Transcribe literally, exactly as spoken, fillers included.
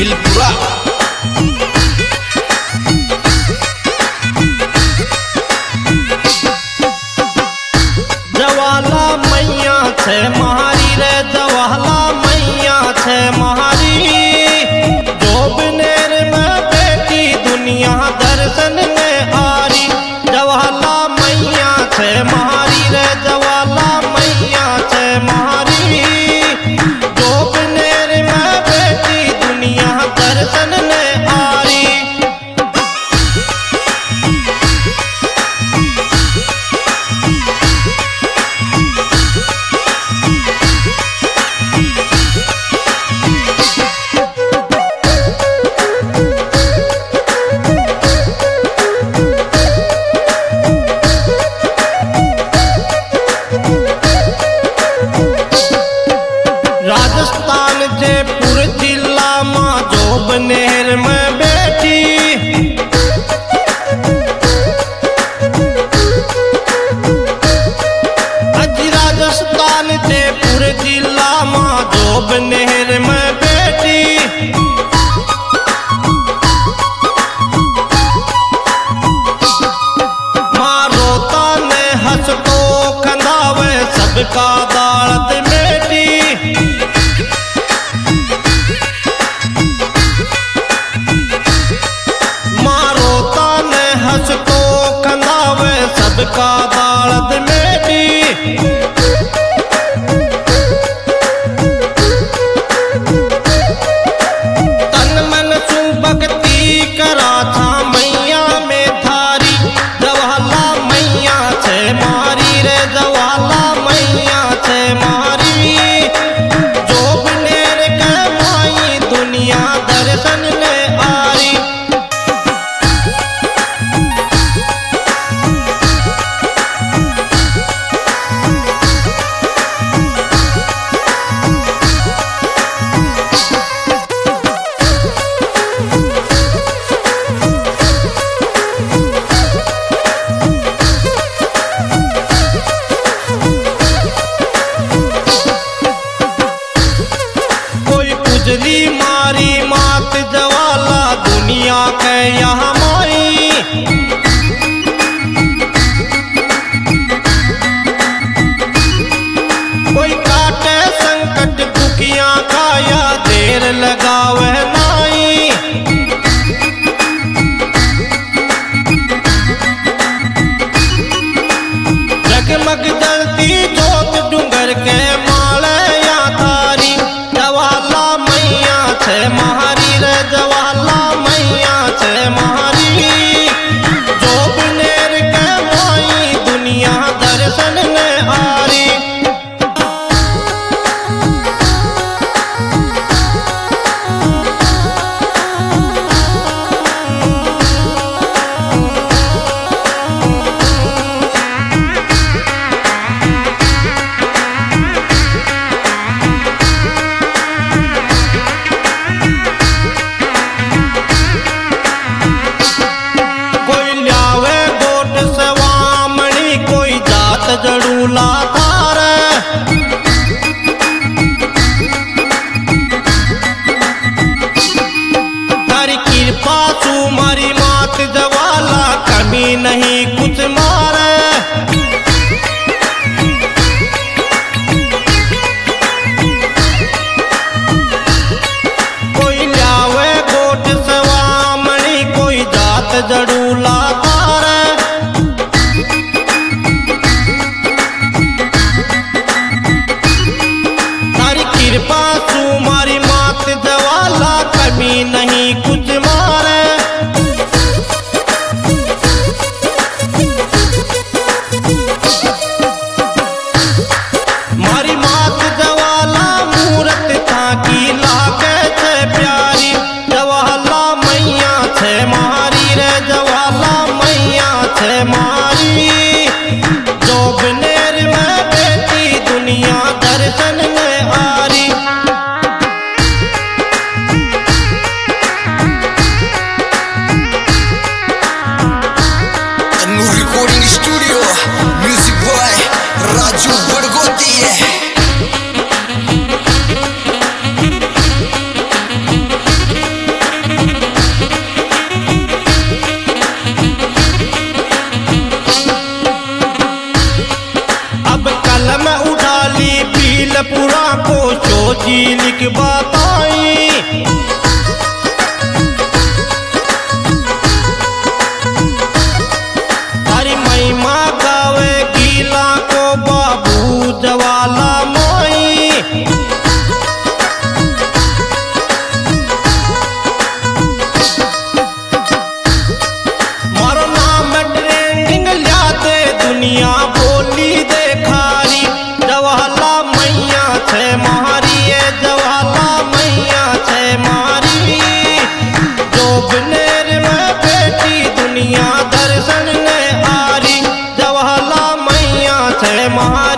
बिलपुरा। जवाला मैया छे महारी रे, जवाला मैया छे महारी। जोबनेर में बेटी दुनिया दर्शन में आरी। जवाला मैया छे महारी रे, जवाला मैया छे महारी। जोबनेर में बेटी दुनिया दर्शन में आरी। राजस्थान जयपुर जिला मां जोबनेर में बैठी। अज राजस्थान जयपुर जिला मां जोबनेर में बैठी। मां रोता ने हंस को खंदावे सबका दालत बेटी। हंस को खंदावे सबका दालत बेटी। तन मन सु भक्ति करा था मैया में थारी। जवाला मैया छे मारी रे, जवाला मैया छे मारी। जोबनेर के माई दुनिया दर्शन ले आरी। उजली मारी मात जवाला दुनिया के यहाँ माई। कोई काटे संकट दुखियां काया देर लगावे नाई। जगमग जलती जोत डूंगर के माले या थारी। जवाला मैया छे महारी रे, जवाला मैया छे महारी। जोबनेर के माई दुनिया दर्शन ने आरी। मारी।